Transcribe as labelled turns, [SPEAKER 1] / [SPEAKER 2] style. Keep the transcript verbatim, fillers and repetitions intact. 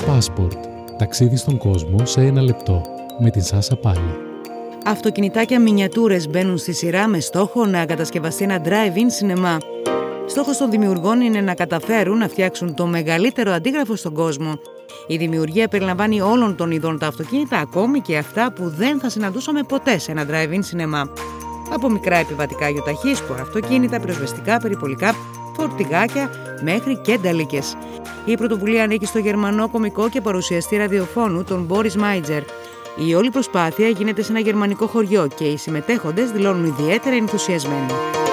[SPEAKER 1] Passport. Ταξίδι στον κόσμο σε ένα λεπτό. Με την Σάσα Πάλι.
[SPEAKER 2] Αυτοκινητάκια μινιατούρες μπαίνουν στη σειρά με στόχο να κατασκευαστεί ένα drive-in σινεμά. Στόχος των δημιουργών είναι να καταφέρουν να φτιάξουν το μεγαλύτερο αντίγραφο στον κόσμο. Η δημιουργία περιλαμβάνει όλων των ειδών τα αυτοκίνητα, ακόμη και αυτά που δεν θα συναντούσαμε ποτέ σε ένα drive-in σινεμά. Από μικρά επιβατικά γιοταχή, σποραυτοκίνητα, πυροσβεστικά, περιπολικά, φορτηγάκια μέχρι και νταλίκες. Η πρωτοβουλία ανήκει στο γερμανό κωμικό και παρουσιαστή ραδιοφώνου τον Μπόρις Μάιτζερ. Η όλη προσπάθεια γίνεται σε ένα γερμανικό χωριό και οι συμμετέχοντες δηλώνουν ιδιαίτερα ενθουσιασμένοι.